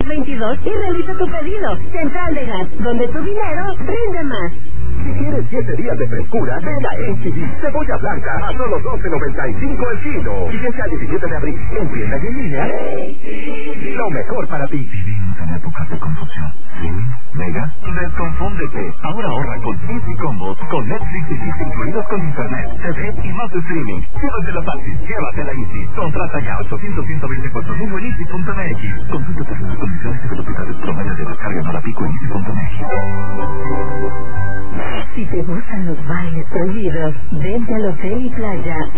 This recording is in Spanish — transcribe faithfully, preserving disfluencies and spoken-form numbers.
veintidós y realiza tu pedido. Central de Gas, donde tu dinero rinde más. Si quieres siete días de frescura, ven a H E B. Cebolla blanca a solo doce noventa y cinco el kilo. Vigencia al diecisiete de abril. En tienda y en línea. Lo mejor para ti. Vivimos en épocas de confusión. ¿Sí? ¿Mega? Desconfúndete. Ahora ahorra con Easy Combos. Con Netflix y Easy incluidos con internet, T V y más streaming. Llévatela fácil. Llévatela Easy. Contrata ya ochocientos, ciento veinticuatro mil en easy punto m x. Consulta términos y condiciones y velocidades promedio de descarga en hora pico en easy punto m x. Si te gustan los bailes prohibidos, vente al Hotel y Playa